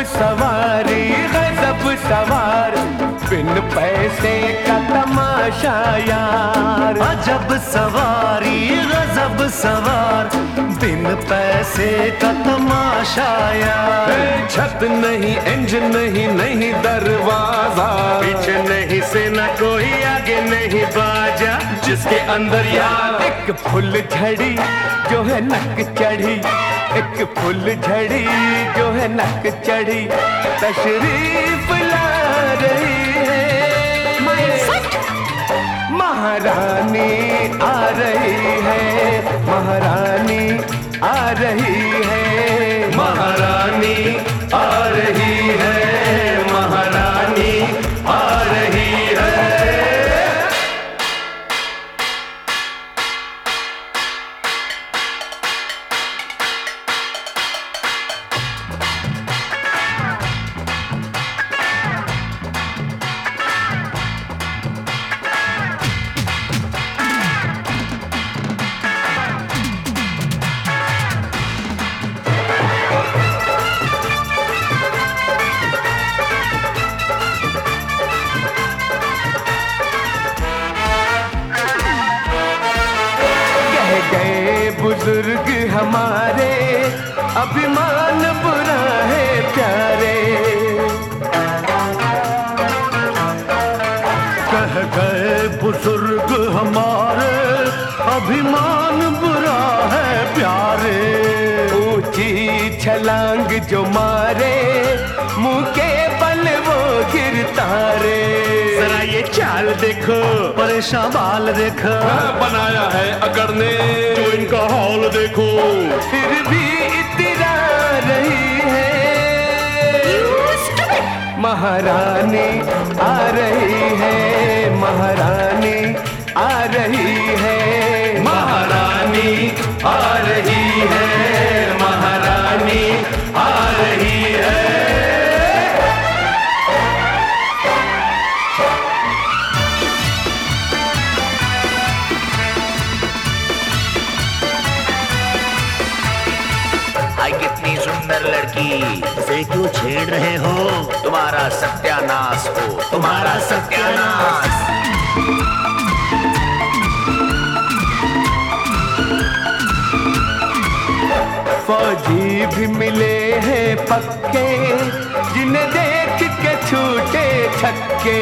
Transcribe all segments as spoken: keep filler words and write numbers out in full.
सवारी गजब सवार, बिन पैसे का तमाशा यार। अजब सवारी गजब सवार, बिन पैसे का तमाशा यार। छत नहीं, इंजन नहीं, नहीं दरवाजा, पीछे नहीं सेना कोई, आगे नहीं बाजा, जिसके अंदर यार एक फुल झड़ी जो है नक चढ़ी, एक फुल झड़ी जो है नक चढ़ी, तशरीफ ला रही है महारानी आ रही है, महारानी आ रही है, महारानी आ रही है, महारानी आ रही है। बुजुर्ग हमारे अभिमान बुरा है प्यारे, कह गए बुजुर्ग हमारे अभिमान बुरा है प्यारे। ऊंची छलांग जो मारे मुंह के बल वो गिरता रे। जरा ये चाल देखो, परेशान बाल देखो, बनाया है अकड़ने जो इनका हाल देखो, फिर भी इतरा रही है महारानी आ रही है, महारानी आ रही है, महारानी आ रही है, महारानी आ रही है। आई कितनी सुंदर लड़की, उसे क्यों छेड़ रहे हो? तुम्हारा सत्यानाश हो, तुम्हारा सत्यानाश। फौजी भी मिले हैं पक्के, जिन्हें देख के छूटे छक्के,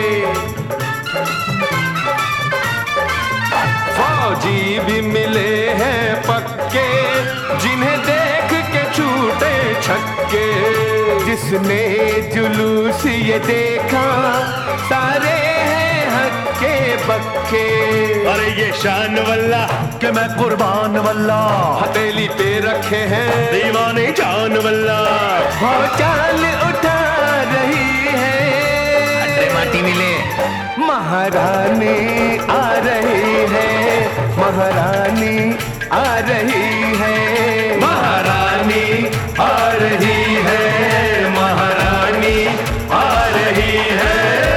फौजी भी मिले हैं पक्के, जिन्हें देख के छूटे छक्के, जिसने जुलूस ये देखा सारे हैं हक्के बक्के। अरे ये शान वल्ला कि मैं कुर्बान वल्ला, हथेली पे रखे हैं दीवाने जान वल्ला, चाल उठा रही है अट्रे माटी मिले। महारानी आ रही है, महारानी आ रही है, महारानी आ रही है, महारानी आ रही है।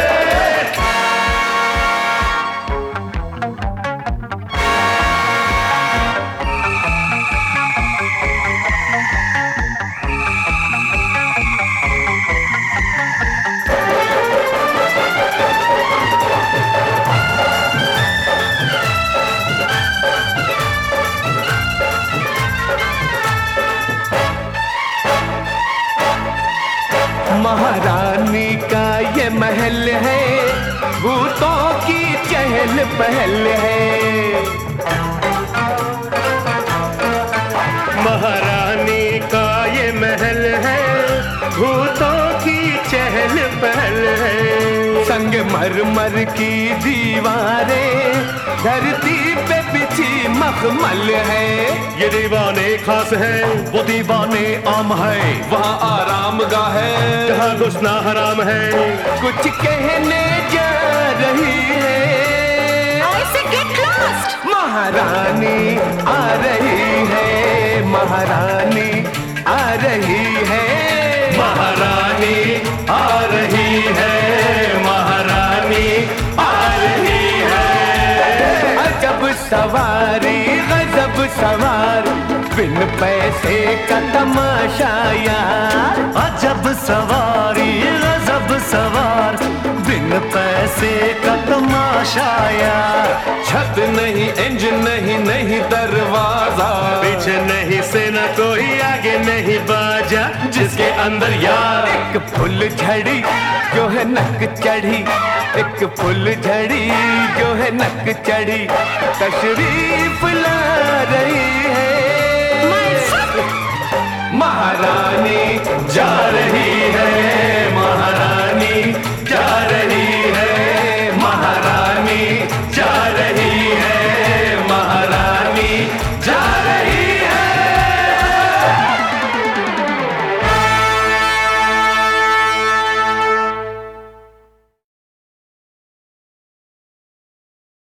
महारानी का ये महल है, भूतों की चहल पहल है, महारानी का ये महल है, भूतों की चहल पहल है। संगमरमर की दीवारें धरती पे बिछी मखमल है, ये दीवाने खास है, वो दीवाने आम है, वहाँ आराम गाह है जहाँ घुसना हराम है। कुछ कहने जा रही है महारानी आ रही है, महारानी आ रही है, महारानी आ रही है, महारानी आ रही है। अजब सवारी गजब सवार, बिन पैसे का तमाशा यार। अजब सवारी गजब सवार, बिन पैसे का तमाशा यार। छत नहीं, इंजन नहीं, नहीं दरवाजा, पीछे नहीं सेना कोई, आगे नहीं बाजा, जिसके अंदर यार एक फुल झड़ी जो है नक चढ़ी, एक फुल झड़ी जो है नक चढ़ी, तशरीफ ला रही है महारानी